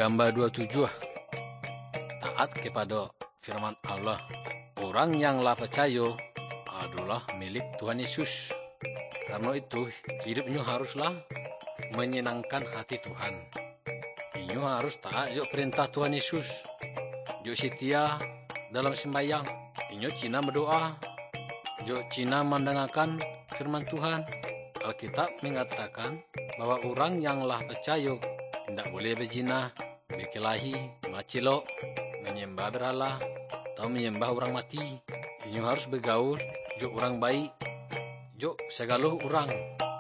Gambar 27 taat kepada firman Allah. Orang yang lah percaya adalah milik Tuhan Yesus. Karena itu hidupnya haruslah menyenangkan hati Tuhan. Inyo harus taat jo perintah Tuhan Yesus. Jo setia dalam sembahyang. Inyo Cina berdoa. Jo Cina mendengarkan firman Tuhan. Alkitab mengatakan bahwa orang yang lah percaya tidak boleh berzina, berkelahi, macilok, menyembah berhala, atau menyembah orang mati. Inyo harus bergaul jo orang baik, jo segala orang.